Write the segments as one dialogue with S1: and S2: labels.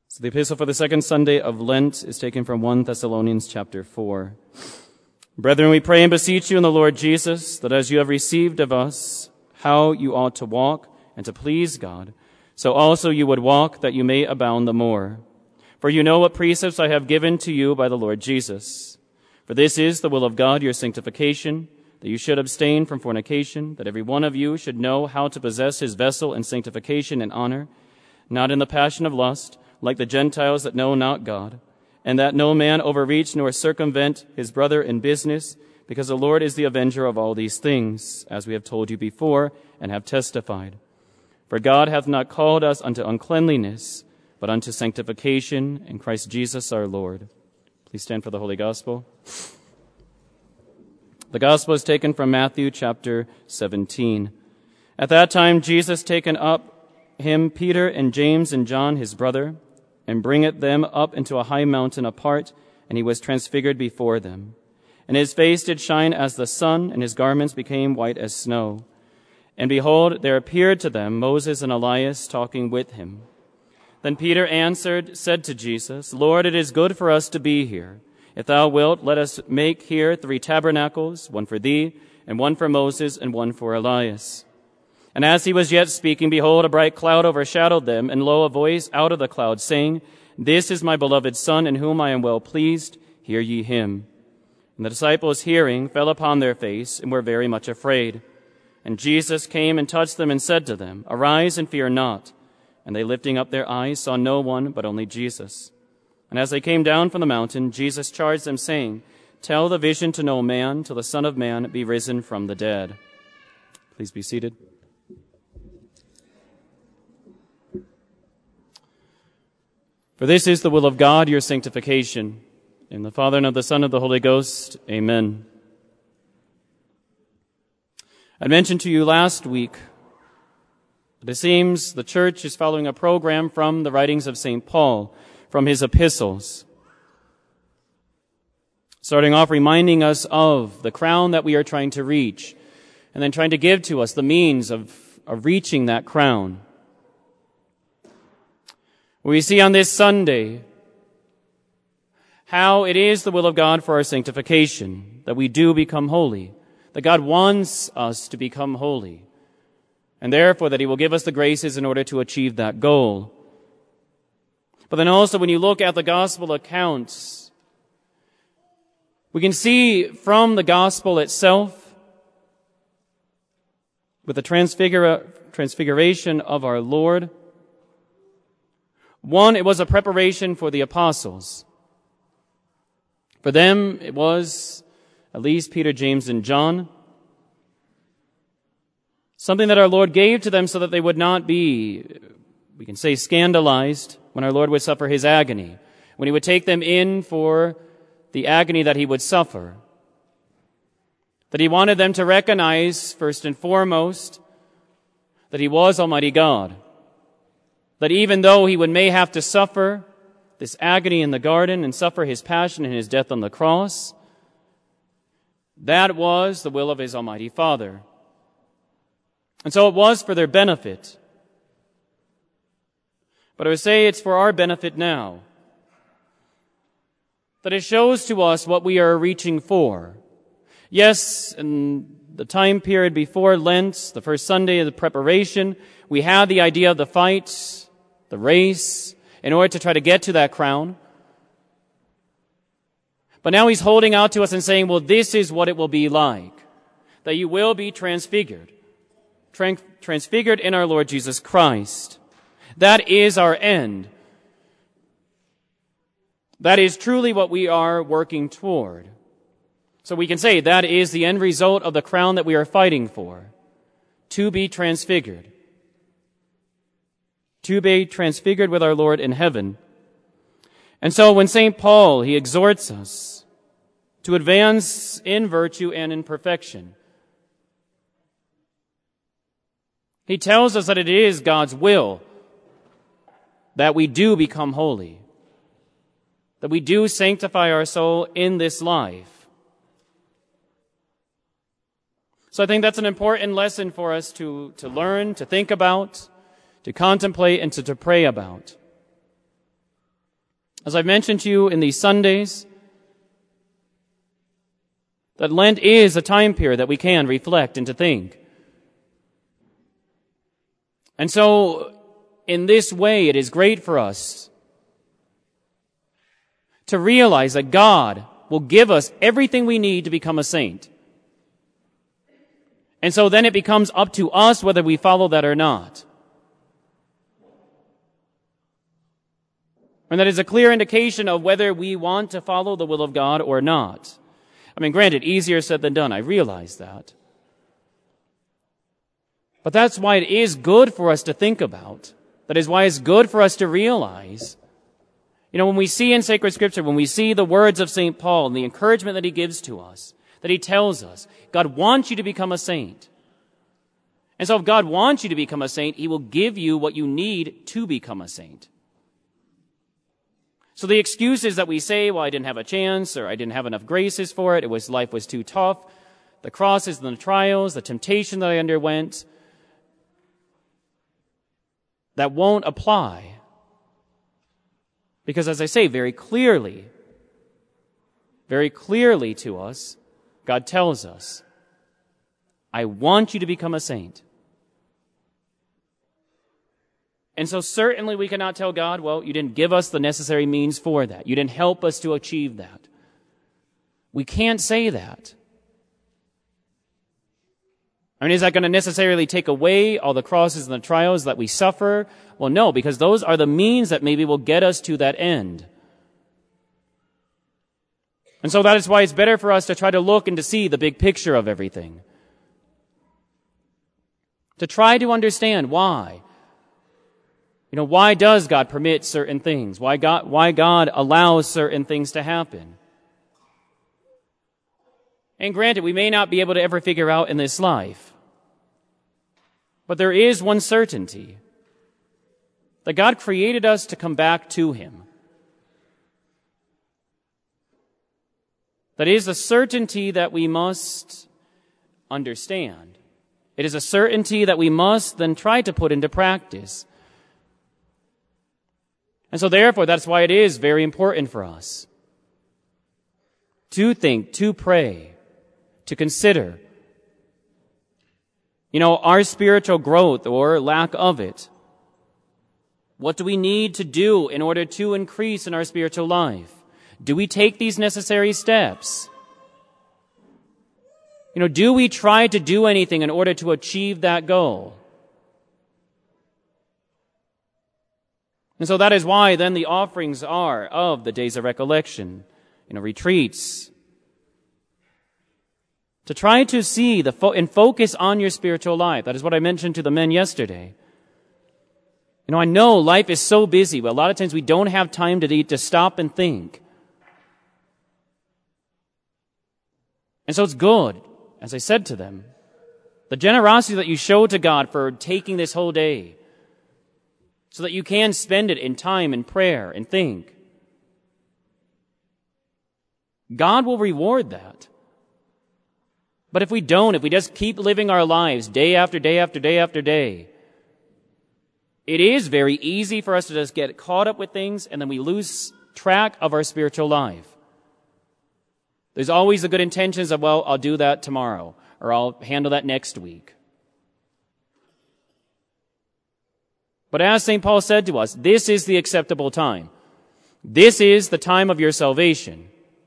S1: So the epistle for the second Sunday of Lent is taken from 1 Thessalonians chapter 4. Brethren, we pray and beseech you in the Lord Jesus, that as you have received of us how you ought to walk and to please God, so also you would walk, that you may abound the more. For you know what precepts I have given to you by the Lord Jesus. For this is the will of God, your sanctification, that you should abstain from fornication, that every one of you should know how to possess his vessel in sanctification and honor, not in the passion of lust, like the Gentiles that know not God, and that no man overreach nor circumvent his brother in business, because the Lord is the avenger of all these things, as we have told you before and have testified. For God hath not called us unto uncleanliness, but unto sanctification in Christ Jesus our Lord. Please stand for the Holy Gospel. The Gospel is taken from Matthew chapter 17. At that time Jesus taken up him, Peter and James and John his brother, and bringeth them up into a high mountain apart, and he was transfigured before them. And his face did shine as the sun, and his garments became white as snow. And behold, there appeared to them Moses and Elias talking with him. Then Peter answered, said to Jesus, Lord, it is good for us to be here. If thou wilt, let us make here 3 tabernacles, one for thee, and one for Moses, and one for Elias. And as he was yet speaking, behold, a bright cloud overshadowed them, and lo, a voice out of the cloud, saying, This is my beloved Son, in whom I am well pleased. Hear ye him. And the disciples, hearing, fell upon their face, and were very much afraid. And Jesus came and touched them, and said to them, Arise and fear not. And they, lifting up their eyes, saw no one but only Jesus. And as they came down from the mountain, Jesus charged them, saying, Tell the vision to no man, till the Son of Man be risen from the dead. Please be seated. For this is the will of God, your sanctification. In the Father, and of the Son, and of the Holy Ghost. Amen. I mentioned to you last week that it seems the church is following a program from the writings of St. Paul, from his epistles. Starting off reminding us of the crown that we are trying to reach, and then trying to give to us the means of reaching that crown. We see on this Sunday how it is the will of God for our sanctification, that we do become holy, that God wants us to become holy, and therefore that he will give us the graces in order to achieve that goal. But then also when you look at the gospel accounts, we can see from the gospel itself, with the transfiguration of our Lord, one, it was a preparation for the apostles. For them, it was, at least Peter, James, and John, something that our Lord gave to them so that they would not be, we can say, scandalized when our Lord would suffer his agony, when he would take them in for the agony that he would suffer. That he wanted them to recognize, first and foremost, that he was Almighty God. That even though he may have to suffer this agony in the garden and suffer his passion and his death on the cross, that was the will of his Almighty Father. And so it was for their benefit. But I would say it's for our benefit now. That it shows to us what we are reaching for. Yes, in the time period before Lent, the first Sunday of the preparation, we had the idea of the fight, the race, in order to try to get to that crown. But now he's holding out to us and saying, well, this is what it will be like. That you will be transfigured. Transfigured in our Lord Jesus Christ. That is our end. That is truly what we are working toward. So we can say that is the end result of the crown that we are fighting for. To be transfigured. To be transfigured with our Lord in heaven. And so when St. Paul, he exhorts us to advance in virtue and in perfection, he tells us that it is God's will that we do become holy, that we do sanctify our soul in this life. So I think that's an important lesson for us to learn, to think about, to contemplate, and to pray about. As I've mentioned to you in these Sundays, that Lent is a time period that we can reflect and to think. And so, in this way, it is great for us to realize that God will give us everything we need to become a saint. And so then it becomes up to us whether we follow that or not. And that is a clear indication of whether we want to follow the will of God or not. I mean, granted, easier said than done. I realize that. But that's why it is good for us to think about. That is why it's good for us to realize. When we see in sacred scripture, when we see the words of St. Paul and the encouragement that he gives to us, that he tells us, God wants you to become a saint. And so if God wants you to become a saint, he will give you what you need to become a saint. So the excuses that we say, well, I didn't have a chance, or I didn't have enough graces for it, life was too tough, the crosses and the trials, the temptation that I underwent, that won't apply. Because as I say, very clearly to us, God tells us, I want you to become a saint. And so certainly we cannot tell God, well, you didn't give us the necessary means for that. You didn't help us to achieve that. We can't say that. I mean, is that going to necessarily take away all the crosses and the trials that we suffer? Well, no, because those are the means that maybe will get us to that end. And so that is why it's better for us to try to look and to see the big picture of everything. To try to understand why. Why does God permit certain things? Why God allows certain things to happen? And granted, we may not be able to ever figure out in this life. But there is one certainty. That God created us to come back to him. That is a certainty that we must understand. It is a certainty that we must then try to put into practice. And so therefore, that's why it is very important for us to think, to pray, to consider, our spiritual growth or lack of it. What do we need to do in order to increase in our spiritual life? Do we take these necessary steps? Do we try to do anything in order to achieve that goal? And so that is why then the offerings are of the days of recollection, retreats. To try to see and focus on your spiritual life. That is what I mentioned to the men yesterday. I know life is so busy, but a lot of times we don't have time to stop and think. And so it's good, as I said to them, the generosity that you show to God for taking this whole day, so that you can spend it in time and prayer and think. God will reward that. But if we just keep living our lives day after day after day after day, it is very easy for us to just get caught up with things and then we lose track of our spiritual life. There's always the good intentions of, well, I'll do that tomorrow, or I'll handle that next week. But as St. Paul said to us, this is the acceptable time. This is the time of your salvation.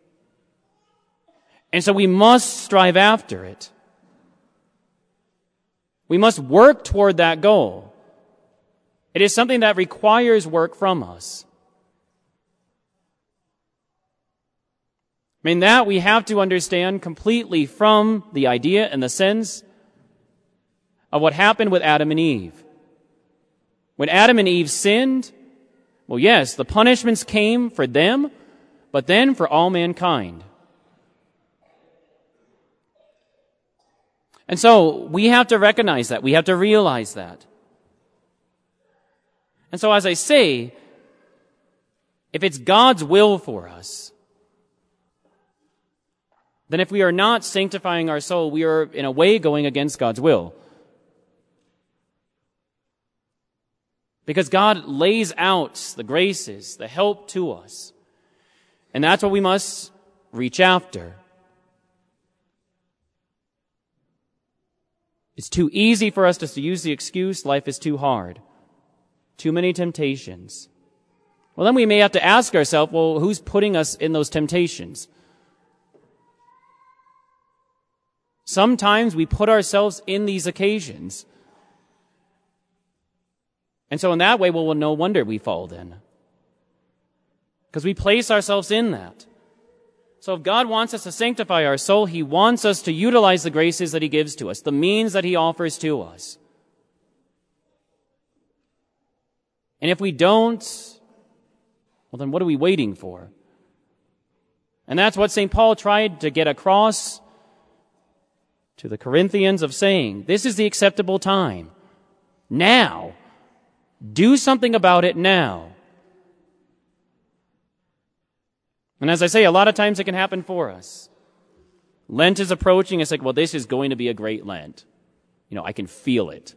S1: And so we must strive after it. We must work toward that goal. It is something that requires work from us. That we have to understand completely from the idea and the sense of what happened with Adam and Eve. When Adam and Eve sinned, well, yes, the punishments came for them, but then for all mankind. And so we have to recognize that. We have to realize that. And so as I say, if it's God's will for us, then if we are not sanctifying our soul, we are in a way going against God's will. Because God lays out the graces, the help to us. And that's what we must reach after. It's too easy for us to use the excuse, life is too hard. Too many temptations. Well, then we may have to ask ourselves, well, who's putting us in those temptations? Sometimes we put ourselves in these occasions. And so in that way, well, no wonder we fall then. Because we place ourselves in that. So if God wants us to sanctify our soul, He wants us to utilize the graces that He gives to us, the means that He offers to us. And if we don't, well, then what are we waiting for? And that's what St. Paul tried to get across to the Corinthians of saying, this is the acceptable time. Now. Do something about it now. And as I say, a lot of times it can happen for us. Lent is approaching. It's like, well, this is going to be a great Lent. I can feel it.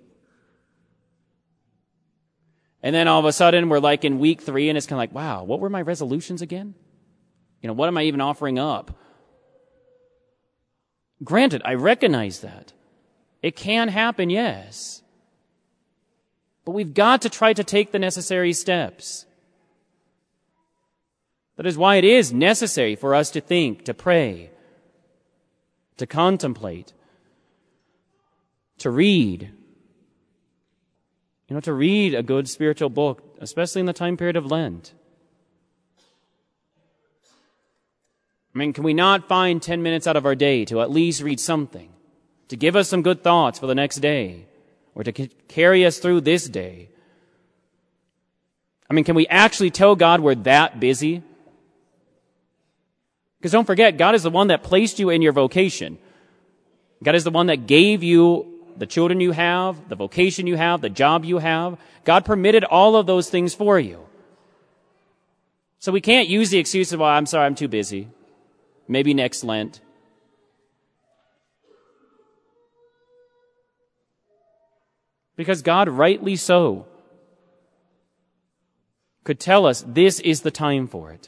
S1: And then all of a sudden we're like in week 3 and it's kind of like, wow, what were my resolutions again? What am I even offering up? Granted, I recognize that. It can happen, yes. But we've got to try to take the necessary steps. That is why it is necessary for us to think, to pray, to contemplate, to read. To read a good spiritual book, especially in the time period of Lent. Can we not find 10 minutes out of our day to at least read something, to give us some good thoughts for the next day, or to carry us through this day? Can we actually tell God we're that busy? Because don't forget, God is the one that placed you in your vocation. God is the one that gave you the children you have, the vocation you have, the job you have. God permitted all of those things for you. So we can't use the excuse of, well, I'm sorry, I'm too busy. Maybe next Lent. Because God, rightly so, could tell us this is the time for it.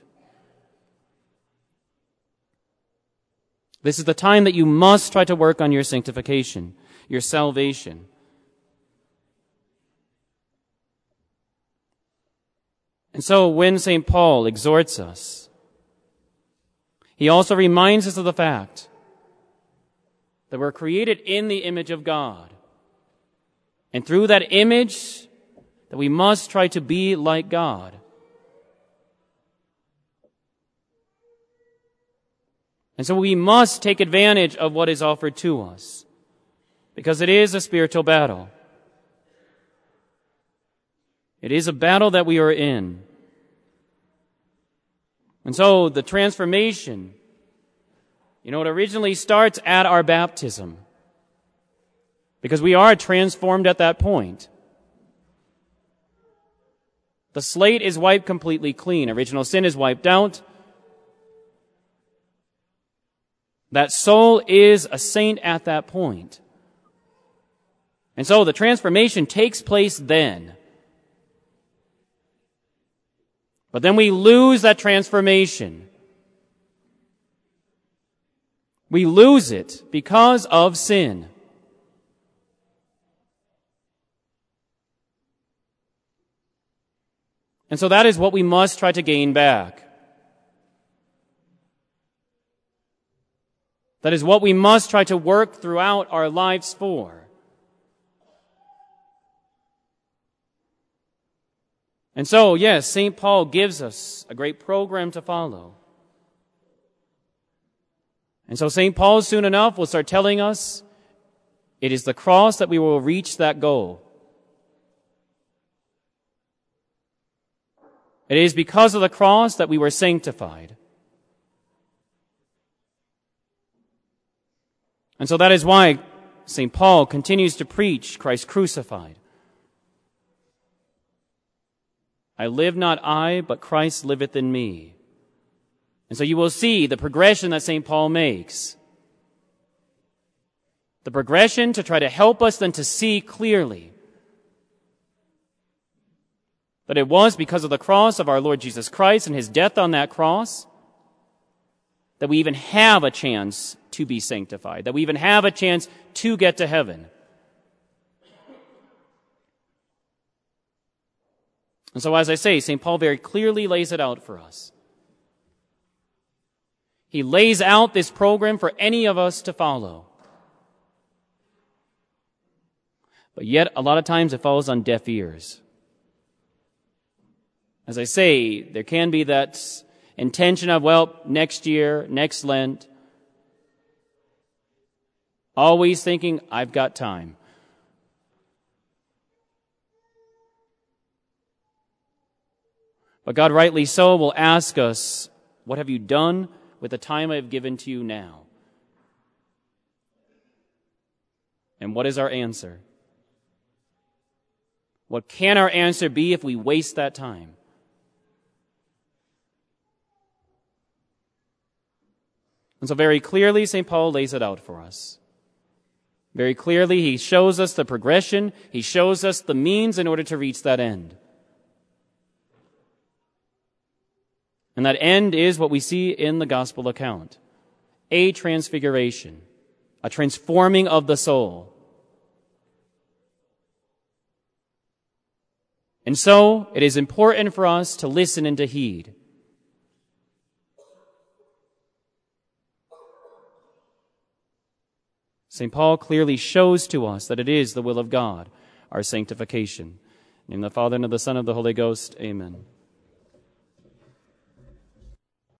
S1: This is the time that you must try to work on your sanctification, your salvation. And so when St. Paul exhorts us, he also reminds us of the fact that we're created in the image of God. And through that image, that we must try to be like God. And so we must take advantage of what is offered to us, because it is a spiritual battle. It is a battle that we are in. And so the transformation, it originally starts at our baptism, because we are transformed at that point. The slate is wiped completely clean. Original sin is wiped out. That soul is a saint at that point. And so the transformation takes place then. But then we lose that transformation. We lose it because of sin. And so that is what we must try to gain back. That is what we must try to work throughout our lives for. And so, yes, St. Paul gives us a great program to follow. And so St. Paul soon enough will start telling us it is the cross that we will reach that goal. It is because of the cross that we were sanctified. And so that is why St. Paul continues to preach Christ crucified. I live not I, but Christ liveth in me. And so you will see the progression that St. Paul makes. The progression to try to help us then to see clearly. That it was because of the cross of our Lord Jesus Christ and his death on that cross that we even have a chance to be sanctified, that we even have a chance to get to heaven. And so, as I say, St. Paul very clearly lays it out for us. He lays out this program for any of us to follow. But yet, a lot of times it falls on deaf ears. As I say, there can be that intention of, well, next year, next Lent, always thinking, I've got time. But God, rightly so, will ask us, what have you done with the time I have given to you now? And what is our answer? What can our answer be if we waste that time? And so very clearly, St. Paul lays it out for us. Very clearly, he shows us the progression. He shows us the means in order to reach that end. And that end is what we see in the gospel account. A transfiguration, a transforming of the soul. And so, it is important for us to listen and to heed. St. Paul clearly shows to us that it is the will of God, our sanctification. In the name of the Father, and of the Son, and of the Holy Ghost, amen.